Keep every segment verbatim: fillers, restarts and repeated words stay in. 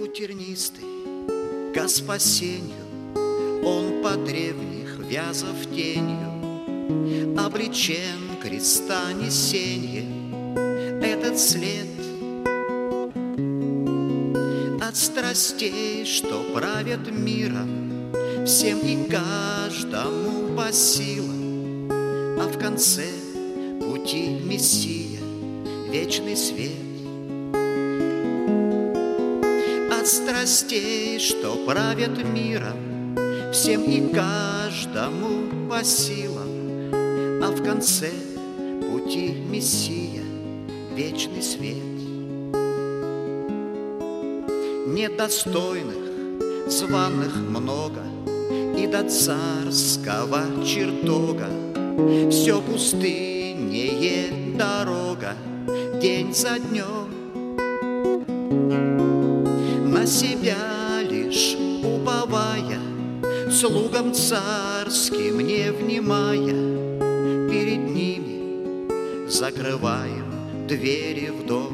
Путь тернистый ко спасению, он по древних вязов тенью облечен креста несенье. Этот след от страстей, что правят миром, всем и каждому по силам, а в конце пути Мессия, вечный свет. От страстей, что правят миром, всем и каждому по силам, а в конце пути Мессия, вечный свет. Недостойных, званых много, и до царского чертога все пустыннее дорога, день за днем. На себя лишь уповая, слугам царским не внимая, перед ними закрываем двери в дом.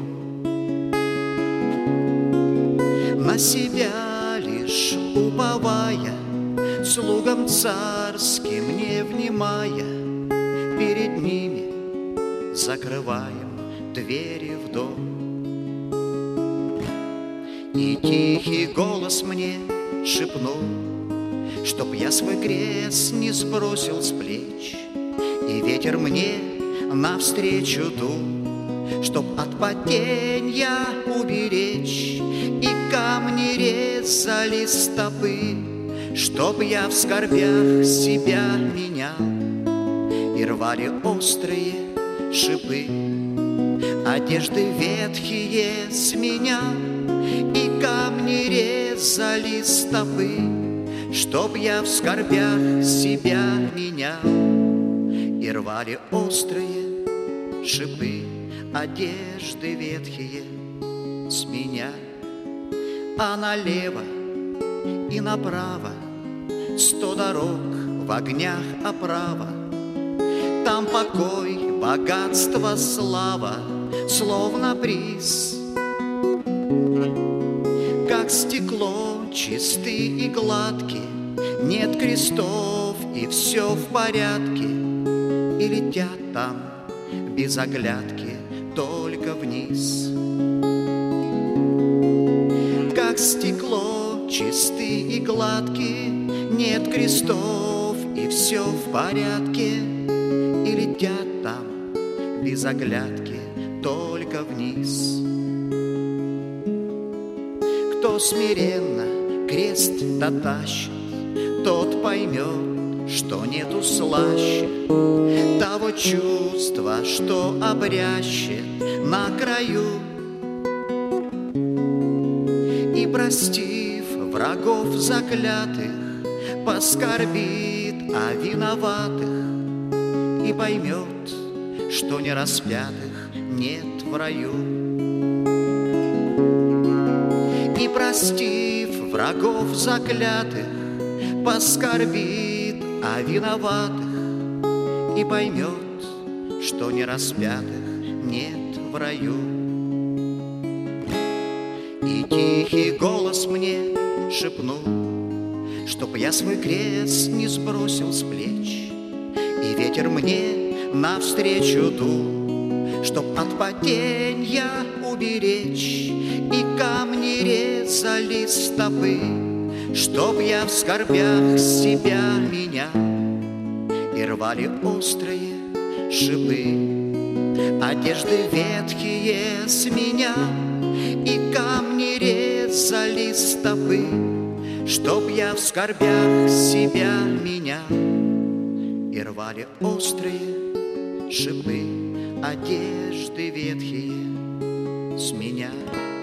На себя лишь уповая, слугам царским не внимая, перед ними закрываем двери в дом. И тихий голос мне шепнул, чтоб я свой крест не сбросил с плеч, и ветер мне навстречу дул, чтоб от паденья уберечь, и камни резали стопы, чтоб я в скорбях себя менял, и рвали острые шипы, одежды ветхие сменял, и камни резали стопы, чтоб я в скорбях себя менял, и рвали острые шипы, одежды ветхие с меня. А налево и направо сто дорог в огнях оправа, там покой, богатство, слава, словно приз. Как стекло чисты и гладки, нет крестов и все в порядке, и летят там без оглядки только вниз. Как стекло чисты и гладки, нет крестов и все в порядке, и летят там без оглядки только вниз. Кто смиренно крест дотащит, тот поймет, что нету слаще того чувства, что обрящет на краю. И, простив врагов заклятых, поскорбит о виноватых и поймет, что не распятых нет в раю. И, простив врагов заклятых, поскорбит о виноватых и поймет, что не распятых нет в раю. И тихий голос мне шепнул, чтоб я свой крест не сбросил с плеч, и ветер мне навстречу дул, чтоб от паденья уберечь, и камни резали стопы, чтоб я в скорбях себя менял, и рвали острые шипы, одежды ветхие сменял, и камни резали стопы, чтоб я в скорбях себя менял, и рвали острые шипы, одежды ветхие с меня.